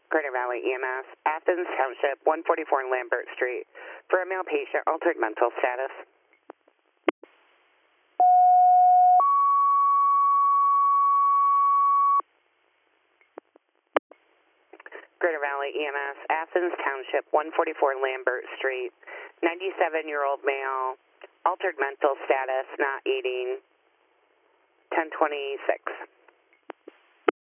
Greater Valley EMS, Athens Township, 144 Lambert Street. For a male patient, altered mental status. Greater Valley EMS, Athens Township, 144 Lambert Street. 97-year-old male, altered mental status, not eating. 1026.